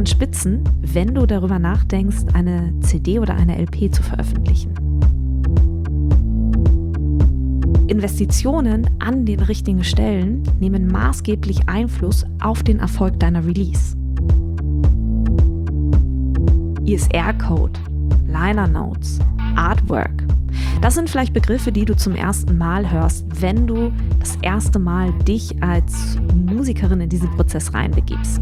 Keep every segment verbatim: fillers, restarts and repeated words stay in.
Ohrenspitzen, wenn du darüber nachdenkst, eine C D oder eine L P zu veröffentlichen. Investitionen an den richtigen Stellen nehmen maßgeblich Einfluss auf den Erfolg deiner Release. I S R-Code, Liner Notes, Artwork. Das sind vielleicht Begriffe, die du zum ersten Mal hörst, wenn du das erste Mal dich als Musikerin in diesen Prozess reinbegibst.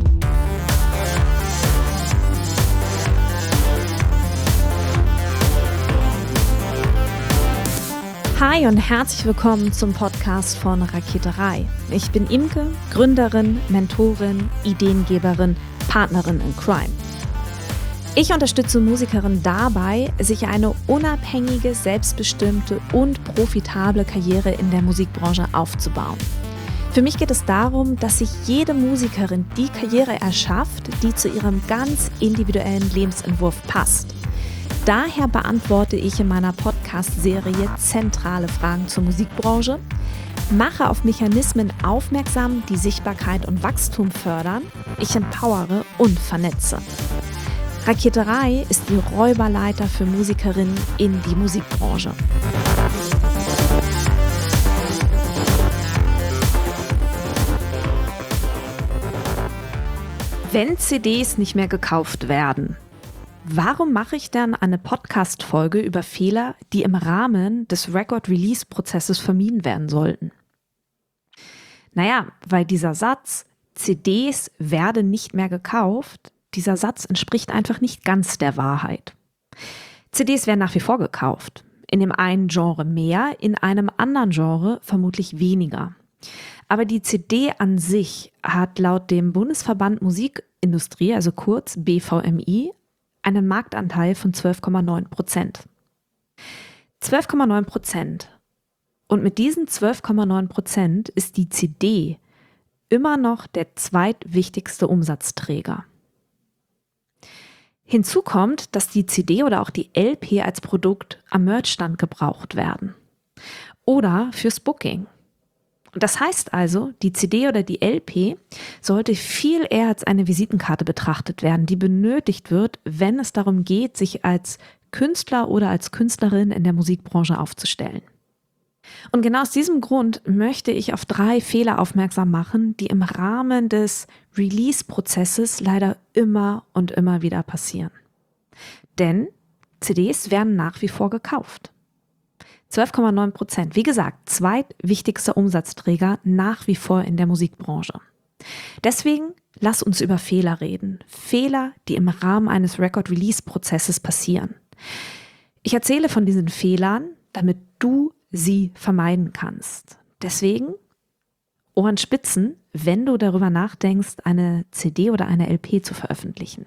Hi und herzlich willkommen zum Podcast von Raketerei. Ich bin Imke, Gründerin, Mentorin, Ideengeberin, Partnerin in Crime. Ich unterstütze Musikerinnen dabei, sich eine unabhängige, selbstbestimmte und profitable Karriere in der Musikbranche aufzubauen. Für mich geht es darum, dass sich jede Musikerin die Karriere erschafft, die zu ihrem ganz individuellen Lebensentwurf passt. Daher beantworte ich in meiner Podcast-Serie zentrale Fragen zur Musikbranche, mache auf Mechanismen aufmerksam, die Sichtbarkeit und Wachstum fördern, ich empowere und vernetze. Raketerei ist die Räuberleiter für Musikerinnen in die Musikbranche. Wenn C Ds nicht mehr gekauft werden, warum mache ich dann eine Podcast-Folge über Fehler, die im Rahmen des Record-Release-Prozesses vermieden werden sollten? Naja, weil dieser Satz, C Ds werden nicht mehr gekauft, dieser Satz entspricht einfach nicht ganz der Wahrheit. C Ds werden nach wie vor gekauft. In dem einen Genre mehr, in einem anderen Genre vermutlich weniger. Aber die C D an sich hat laut dem Bundesverband Musikindustrie, also kurz B V M I, einen Marktanteil von zwölf Komma neun Prozent. zwölf Komma neun Prozent. Und mit diesen zwölf Komma neun Prozent ist die C D immer noch der zweitwichtigste Umsatzträger. Hinzu kommt, dass die C D oder auch die L P als Produkt am Merchstand gebraucht werden oder fürs Booking. Und das heißt also, die C D oder die L P sollte viel eher als eine Visitenkarte betrachtet werden, die benötigt wird, wenn es darum geht, sich als Künstler oder als Künstlerin in der Musikbranche aufzustellen. Und genau aus diesem Grund möchte ich auf drei Fehler aufmerksam machen, die im Rahmen des Release-Prozesses leider immer und immer wieder passieren. Denn C Ds werden nach wie vor gekauft. zwölf Komma neun Prozent, wie gesagt, zweitwichtigster Umsatzträger nach wie vor in der Musikbranche. Deswegen lass uns über Fehler reden. Fehler, die im Rahmen eines Record-Release-Prozesses passieren. Ich erzähle von diesen Fehlern, damit du sie vermeiden kannst. Deswegen Ohrenspitzen, wenn du darüber nachdenkst, eine C D oder eine L P zu veröffentlichen.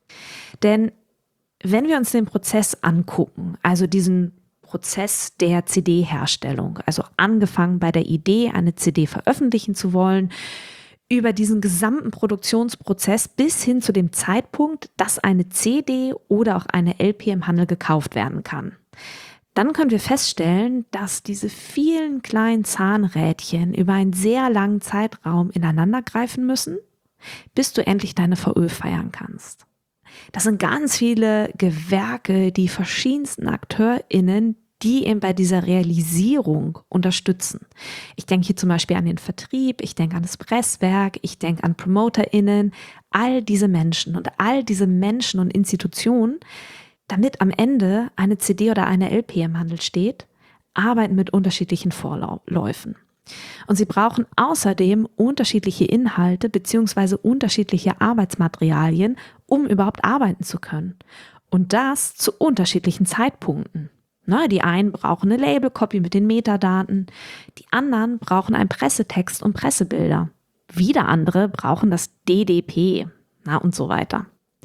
Denn wenn wir uns den Prozess angucken, also diesen Prozess der C D-Herstellung, also angefangen bei der Idee, eine C D veröffentlichen zu wollen, über diesen gesamten Produktionsprozess bis hin zu dem Zeitpunkt, dass eine C D oder auch eine L P im Handel gekauft werden kann. Dann können wir feststellen, dass diese vielen kleinen Zahnrädchen über einen sehr langen Zeitraum ineinander greifen müssen, bis du endlich deine V Ö feiern kannst. Das sind ganz viele Gewerke, die verschiedensten AkteurInnen, die eben bei dieser Realisierung unterstützen. Ich denke hier zum Beispiel an den Vertrieb, ich denke an das Presswerk, ich denke an PromoterInnen, all diese Menschen und all diese Menschen und Institutionen, damit am Ende eine C D oder eine L P im Handel steht, arbeiten mit unterschiedlichen Vorläufen. Und sie brauchen außerdem unterschiedliche Inhalte bzw. unterschiedliche Arbeitsmaterialien, um überhaupt arbeiten zu können. Und das zu unterschiedlichen Zeitpunkten. Na, die einen brauchen eine Label-Copy mit den Metadaten, die anderen brauchen einen Pressetext und Pressebilder. Wieder andere brauchen das D D P, na und so weiter.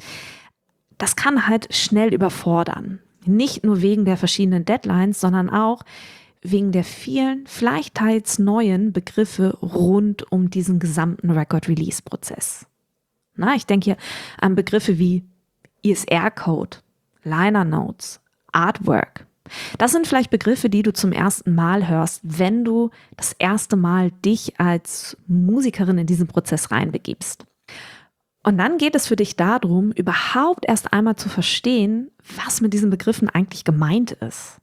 Das kann halt schnell überfordern. Nicht nur wegen der verschiedenen Deadlines, sondern auch wegen der vielen, vielleicht teils neuen Begriffe rund um diesen gesamten Record-Release-Prozess. Na, ich denke hier an Begriffe wie I S R-Code, Liner Notes, Artwork. Das sind vielleicht Begriffe, die du zum ersten Mal hörst, wenn du das erste Mal dich als Musikerin in diesen Prozess reinbegibst. Und dann geht es für dich darum, überhaupt erst einmal zu verstehen, was mit diesen Begriffen eigentlich gemeint ist.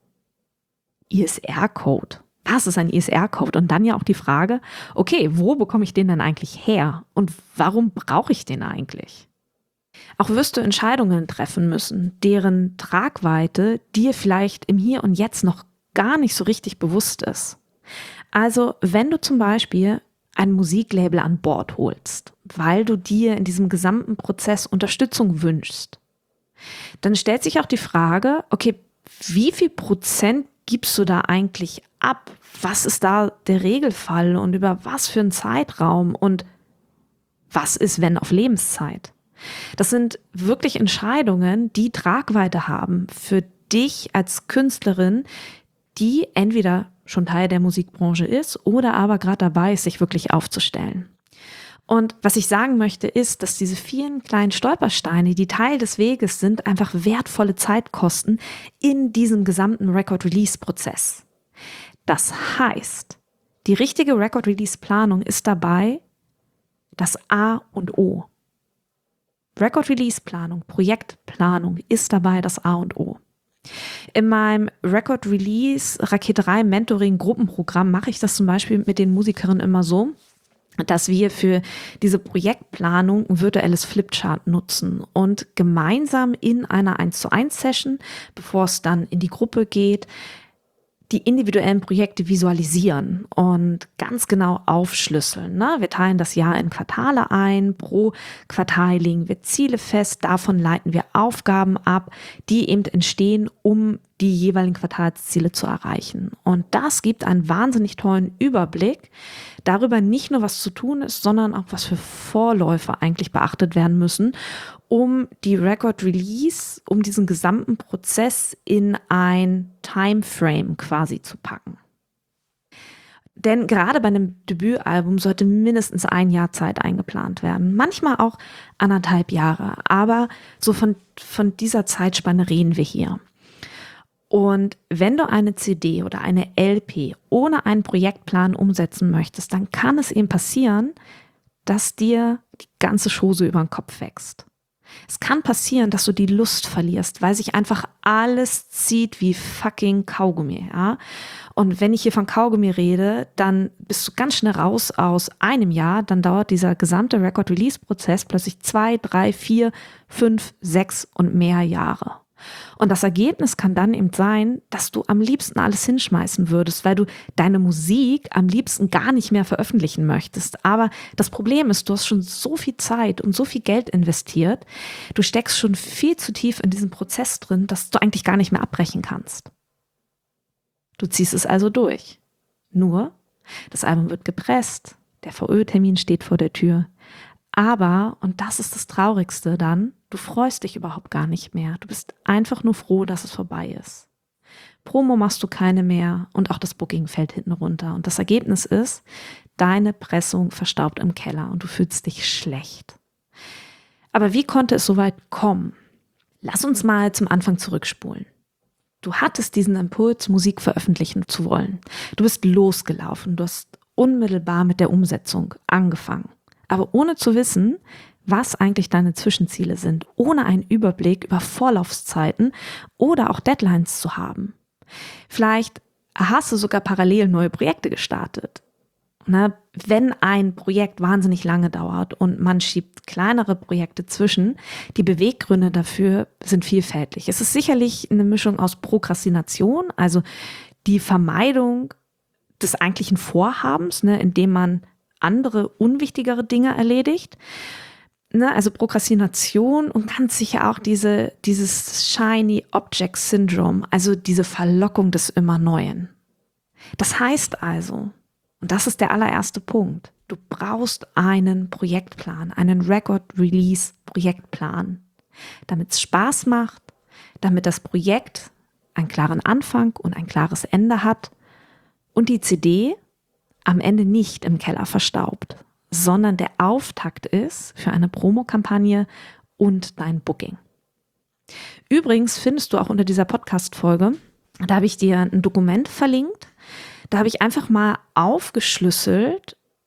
I S R-Code. Was ist ein I S R-Code? Und dann ja auch die Frage, okay, wo bekomme ich den denn eigentlich her? Und warum brauche ich den eigentlich? Auch wirst du Entscheidungen treffen müssen, deren Tragweite dir vielleicht im Hier und Jetzt noch gar nicht so richtig bewusst ist. Also, wenn du zum Beispiel ein Musiklabel an Bord holst, weil du dir in diesem gesamten Prozess Unterstützung wünschst, dann stellt sich auch die Frage, okay, wie viel Prozent gibst du da eigentlich ab? Was ist da der Regelfall und über was für einen Zeitraum und was ist, wenn auf Lebenszeit? Das sind wirklich Entscheidungen, die Tragweite haben für dich als Künstlerin, die entweder schon Teil der Musikbranche ist oder aber gerade dabei ist, sich wirklich aufzustellen. Und was ich sagen möchte, ist, dass diese vielen kleinen Stolpersteine, die Teil des Weges sind, einfach wertvolle Zeit kosten in diesem gesamten Record-Release-Prozess. Das heißt, die richtige Record-Release-Planung ist dabei das A und O. Record-Release-Planung, Projektplanung ist dabei das A und O. In meinem Record-Release Rakete drei Mentoring Gruppenprogramm mache ich das zum Beispiel mit den Musikerinnen immer so, dass wir für diese Projektplanung ein virtuelles Flipchart nutzen und gemeinsam in einer eins zu eins Session, bevor es dann in die Gruppe geht, die individuellen Projekte visualisieren und ganz genau aufschlüsseln. Ne? Wir teilen das Jahr in Quartale ein, pro Quartal legen wir Ziele fest, davon leiten wir Aufgaben ab, die eben entstehen, um die jeweiligen Quartalsziele zu erreichen. Und das gibt einen wahnsinnig tollen Überblick darüber, nicht nur was zu tun ist, sondern auch was für Vorläufe eigentlich beachtet werden müssen, um die Record Release, um diesen gesamten Prozess in ein Timeframe quasi zu packen. Denn gerade bei einem Debütalbum sollte mindestens ein Jahr Zeit eingeplant werden. Manchmal auch anderthalb Jahre. Aber so von, von dieser Zeitspanne reden wir hier. Und wenn du eine C D oder eine L P ohne einen Projektplan umsetzen möchtest, dann kann es eben passieren, dass dir die ganze Chose über den Kopf wächst. Es kann passieren, dass du die Lust verlierst, weil sich einfach alles zieht wie fucking Kaugummi, ja. Und wenn ich hier von Kaugummi rede, dann bist du ganz schnell raus aus einem Jahr, dann dauert dieser gesamte Record-Release-Prozess plötzlich zwei, drei, vier, fünf, sechs und mehr Jahre. Und das Ergebnis kann dann eben sein, dass du am liebsten alles hinschmeißen würdest, weil du deine Musik am liebsten gar nicht mehr veröffentlichen möchtest. Aber das Problem ist, du hast schon so viel Zeit und so viel Geld investiert, du steckst schon viel zu tief in diesem Prozess drin, dass du eigentlich gar nicht mehr abbrechen kannst. Du ziehst es also durch. Nur, das Album wird gepresst, der V Ö-Termin steht vor der Tür. Aber, und das ist das Traurigste dann, du freust dich überhaupt gar nicht mehr. Du bist einfach nur froh, dass es vorbei ist. Promo machst du keine mehr und auch das Booking fällt hinten runter. Und das Ergebnis ist, deine Pressung verstaubt im Keller und du fühlst dich schlecht. Aber wie konnte es so weit kommen? Lass uns mal zum Anfang zurückspulen. Du hattest diesen Impuls, Musik veröffentlichen zu wollen. Du bist losgelaufen, du hast unmittelbar mit der Umsetzung angefangen. Aber ohne zu wissen, was eigentlich deine Zwischenziele sind, ohne einen Überblick über Vorlaufzeiten oder auch Deadlines zu haben. Vielleicht hast du sogar parallel neue Projekte gestartet. Na, wenn ein Projekt wahnsinnig lange dauert und man schiebt kleinere Projekte zwischen, die Beweggründe dafür sind vielfältig. Es ist sicherlich eine Mischung aus Prokrastination, also die Vermeidung des eigentlichen Vorhabens, ne, indem man andere, unwichtigere Dinge erledigt. Ne, also Prokrastination und ganz sicher auch diese, dieses Shiny Object Syndrome, also diese Verlockung des immer Neuen. Das heißt also, und das ist der allererste Punkt, du brauchst einen Projektplan, einen Record-Release-Projektplan, damit es Spaß macht, damit das Projekt einen klaren Anfang und ein klares Ende hat und die C D am Ende nicht im Keller verstaubt, sondern der Auftakt ist für eine Promokampagne und dein Booking. Übrigens findest du auch unter dieser Podcast-Folge, da habe ich dir ein Dokument verlinkt, da habe ich einfach mal aufgeschlüsselt,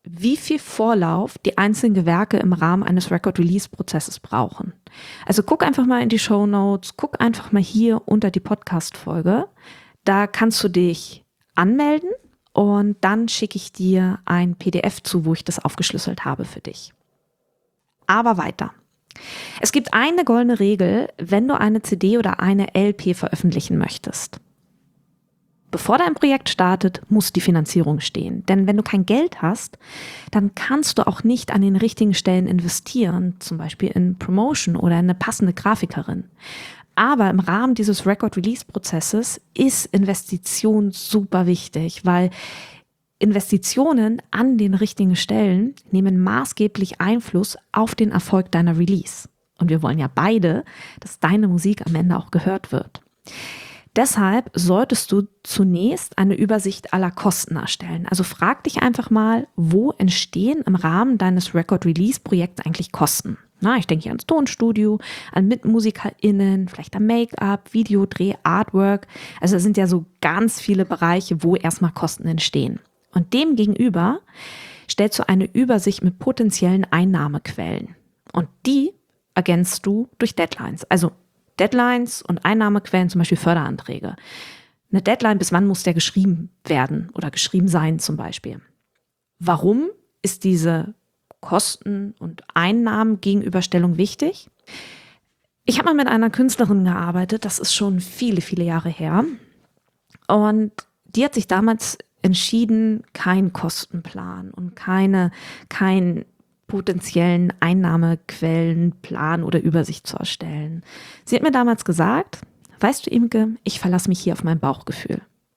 wie viel Vorlauf die einzelnen Gewerke im Rahmen eines Record-Release-Prozesses brauchen. Also guck einfach mal in die Shownotes, guck einfach mal hier unter die Podcast-Folge. Da kannst du dich anmelden und dann schicke ich dir ein P D F zu, wo ich das aufgeschlüsselt habe für dich. Aber weiter. Es gibt eine goldene Regel, wenn du eine C D oder eine L P veröffentlichen möchtest. Bevor dein Projekt startet, muss die Finanzierung stehen. Denn wenn du kein Geld hast, dann kannst du auch nicht an den richtigen Stellen investieren, zum Beispiel in Promotion oder in eine passende Grafikerin. Aber im Rahmen dieses Record-Release-Prozesses ist Investition super wichtig, weil Investitionen an den richtigen Stellen nehmen maßgeblich Einfluss auf den Erfolg deiner Release. Und wir wollen ja beide, dass deine Musik am Ende auch gehört wird. Deshalb solltest du zunächst eine Übersicht aller Kosten erstellen. Also frag dich einfach mal, wo entstehen im Rahmen deines Record-Release-Projekts eigentlich Kosten? Na, ich denke hier ans Tonstudio, an MitmusikerInnen, vielleicht am Make-up, Videodreh, Artwork. Also es sind ja so ganz viele Bereiche, wo erstmal Kosten entstehen. Und dem gegenüber stellst du eine Übersicht mit potenziellen Einnahmequellen. Und die ergänzt du durch Deadlines. Also Deadlines und Einnahmequellen, zum Beispiel Förderanträge. Eine Deadline, bis wann muss der geschrieben werden oder geschrieben sein zum Beispiel. Warum ist diese Kosten- und Einnahmengegenüberstellung wichtig? Ich habe mal mit einer Künstlerin gearbeitet, das ist schon viele, viele Jahre her. Und die hat sich damals entschieden, keinen Kostenplan und keine, kein potenziellen Einnahmequellenplan oder Übersicht zu erstellen. Sie hat mir damals gesagt, weißt du, Imke, ich verlasse mich hier auf mein Bauchgefühl.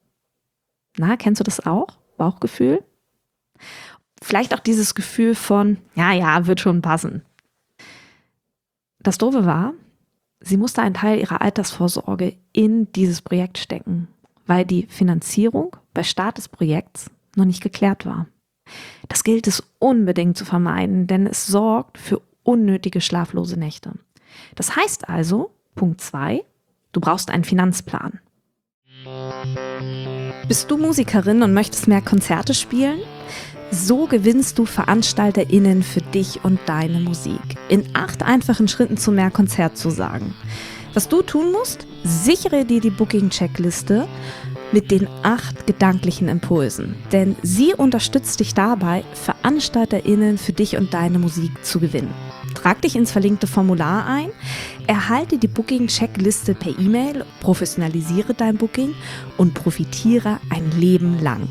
Na, kennst du das auch? Bauchgefühl? Vielleicht auch dieses Gefühl von, ja, ja, wird schon passen. Das Doofe war, sie musste einen Teil ihrer Altersvorsorge in dieses Projekt stecken, weil die Finanzierung bei Start des Projekts noch nicht geklärt war. Das gilt es unbedingt zu vermeiden, denn es sorgt für unnötige schlaflose Nächte. Das heißt also, Punkt zwei, du brauchst einen Finanzplan. Bist du Musikerin und möchtest mehr Konzerte spielen? So gewinnst du VeranstalterInnen für dich und deine Musik. In acht einfachen Schritten zu mehr Konzertzusagen. Was du tun musst? Sichere dir die Booking-Checkliste mit den acht gedanklichen Impulsen. Denn sie unterstützt dich dabei, VeranstalterInnen für dich und deine Musik zu gewinnen. Trag dich ins verlinkte Formular ein, erhalte die Booking-Checkliste per E-Mail, professionalisiere dein Booking und profitiere ein Leben lang.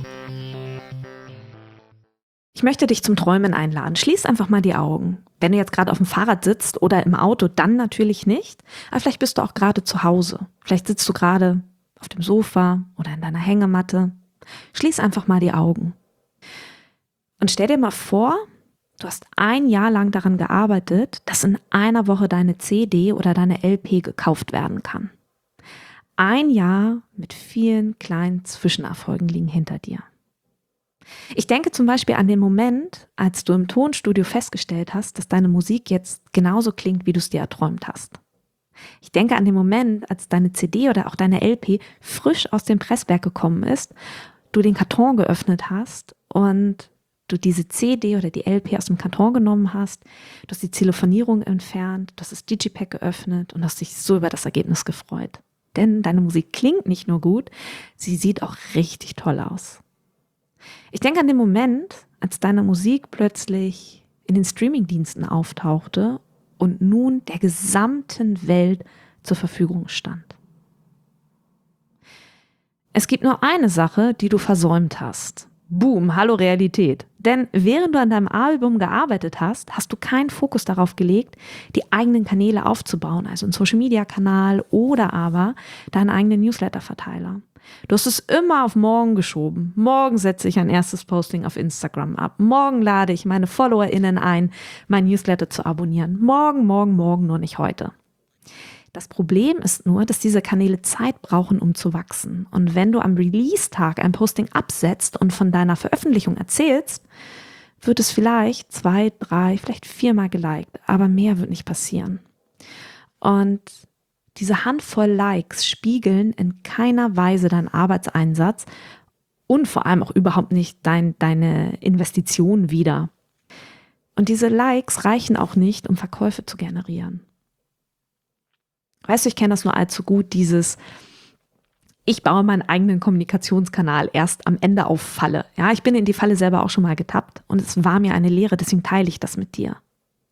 Ich möchte dich zum Träumen einladen. Schließ einfach mal die Augen. Wenn du jetzt gerade auf dem Fahrrad sitzt oder im Auto, dann natürlich nicht. Aber vielleicht bist du auch gerade zu Hause. Vielleicht sitzt du gerade auf dem Sofa oder in deiner Hängematte. Schließ einfach mal die Augen. Und stell dir mal vor, du hast ein Jahr lang daran gearbeitet, dass in einer Woche deine C D oder deine L P gekauft werden kann. Ein Jahr mit vielen kleinen Zwischenerfolgen liegen hinter dir. Ich denke zum Beispiel an den Moment, als du im Tonstudio festgestellt hast, dass deine Musik jetzt genauso klingt, wie du es dir erträumt hast. Ich denke an den Moment, als deine C D oder auch deine L P frisch aus dem Presswerk gekommen ist, du den Karton geöffnet hast und du diese C D oder die L P aus dem Karton genommen hast, du hast die Zellophanierung entfernt, du hast das Digipack geöffnet und hast dich so über das Ergebnis gefreut. Denn deine Musik klingt nicht nur gut, sie sieht auch richtig toll aus. Ich denke an den Moment, als deine Musik plötzlich in den Streamingdiensten auftauchte und nun der gesamten Welt zur Verfügung stand. Es gibt nur eine Sache, die du versäumt hast. Boom, hallo Realität. Denn während du an deinem Album gearbeitet hast, hast du keinen Fokus darauf gelegt, die eigenen Kanäle aufzubauen, also einen Social-Media-Kanal oder aber deinen eigenen Newsletter-Verteiler. Du hast es immer auf morgen geschoben. Morgen setze ich ein erstes Posting auf Instagram ab. Morgen lade ich meine FollowerInnen ein, mein Newsletter zu abonnieren. Morgen, morgen, morgen, nur nicht heute. Das Problem ist nur, dass diese Kanäle Zeit brauchen, um zu wachsen. Und wenn du am Release-Tag ein Posting absetzt und von deiner Veröffentlichung erzählst, wird es vielleicht zwei, drei, vielleicht viermal geliked, aber mehr wird nicht passieren. Und diese Handvoll Likes spiegeln in keiner Weise deinen Arbeitseinsatz und vor allem auch überhaupt nicht dein, deine Investition wieder. Und diese Likes reichen auch nicht, um Verkäufe zu generieren. Weißt du, ich kenne das nur allzu gut, dieses ich baue meinen eigenen Kommunikationskanal erst am Ende auf Falle. Ja, ich bin in die Falle selber auch schon mal getappt und es war mir eine Lehre, deswegen teile ich das mit dir.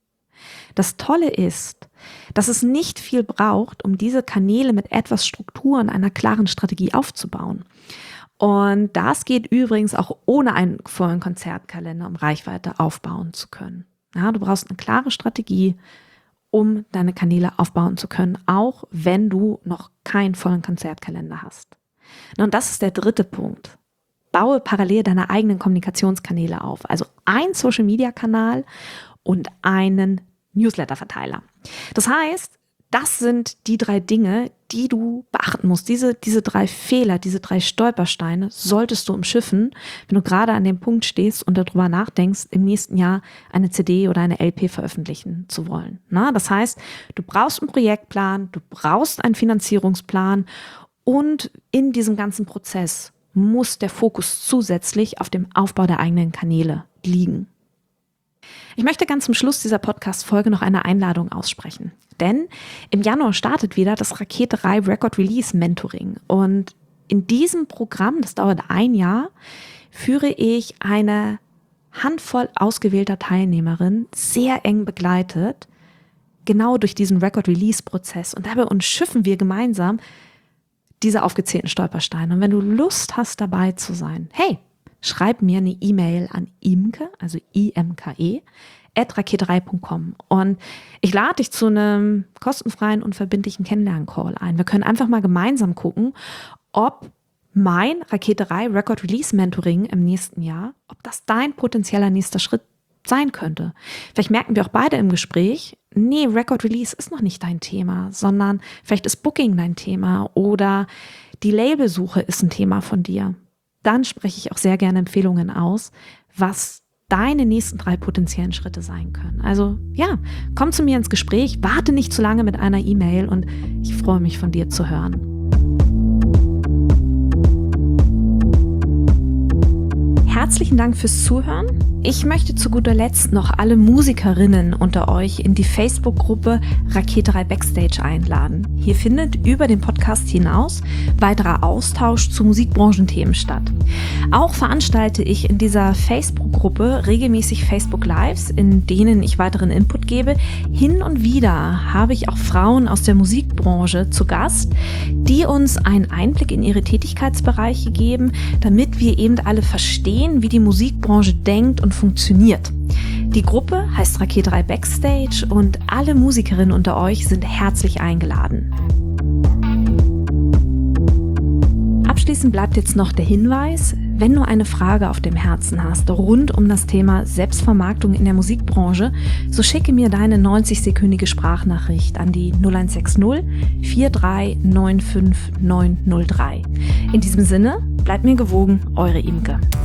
Das Tolle ist, dass es nicht viel braucht, um diese Kanäle mit etwas Struktur und einer klaren Strategie aufzubauen. Und das geht übrigens auch ohne einen vollen Konzertkalender, um Reichweite aufbauen zu können. Ja, du brauchst eine klare Strategie, um deine Kanäle aufbauen zu können, auch wenn du noch keinen vollen Konzertkalender hast. Und das ist der dritte Punkt. Baue parallel deine eigenen Kommunikationskanäle auf. Also ein Social-Media-Kanal und einen Newsletter-Verteiler. Das heißt, das sind die drei Dinge, die du beachten musst. Diese, diese drei Fehler, diese drei Stolpersteine solltest du umschiffen, wenn du gerade an dem Punkt stehst und darüber nachdenkst, im nächsten Jahr eine C D oder eine L P veröffentlichen zu wollen. Na, das heißt, du brauchst einen Projektplan, du brauchst einen Finanzierungsplan und in diesem ganzen Prozess muss der Fokus zusätzlich auf dem Aufbau der eigenen Kanäle liegen. Ich möchte ganz zum Schluss dieser Podcast-Folge noch eine Einladung aussprechen. Denn im Januar startet wieder das Raketerei Record Release Mentoring. Und in diesem Programm, das dauert ein Jahr, führe ich eine Handvoll ausgewählter Teilnehmerinnen sehr eng begleitet, genau durch diesen Record Release Prozess. Und dabei umschiffen wir gemeinsam diese aufgezählten Stolpersteine. Und wenn du Lust hast, dabei zu sein, hey, schreib mir eine E-Mail an imke, also I M K E, at raketerei punkt com und ich lade dich zu einem kostenfreien und verbindlichen Kennenlernen-Call ein. Wir können einfach mal gemeinsam gucken, ob mein Raketerei Record Release Mentoring im nächsten Jahr, ob das dein potenzieller nächster Schritt sein könnte. Vielleicht merken wir auch beide im Gespräch, nee, Record Release ist noch nicht dein Thema, sondern vielleicht ist Booking dein Thema oder die Labelsuche ist ein Thema von dir. Dann spreche ich auch sehr gerne Empfehlungen aus, was deine nächsten drei potenziellen Schritte sein können. Also ja, komm zu mir ins Gespräch, warte nicht zu lange mit einer E-Mail und ich freue mich, von dir zu hören. Herzlichen Dank fürs Zuhören. Ich möchte zu guter Letzt noch alle Musikerinnen unter euch in die Facebook-Gruppe Raketerei Backstage einladen. Hier findet über den Podcast hinaus weiterer Austausch zu Musikbranchenthemen statt. Auch veranstalte ich in dieser Facebook-Gruppe regelmäßig Facebook-Lives, in denen ich weiteren Input gebe. Hin und wieder habe ich auch Frauen aus der Musikbranche zu Gast, die uns einen Einblick in ihre Tätigkeitsbereiche geben, damit wir eben alle verstehen, wie die Musikbranche denkt und funktioniert. Die Gruppe heißt Raketerei Backstage und alle Musikerinnen unter euch sind herzlich eingeladen. Abschließend bleibt jetzt noch der Hinweis, wenn du eine Frage auf dem Herzen hast rund um das Thema Selbstvermarktung in der Musikbranche, so schicke mir deine neunzig-sekündige Sprachnachricht an die null eins sechs null vier drei neun fünf neun null drei. In diesem Sinne, bleibt mir gewogen, eure Imke.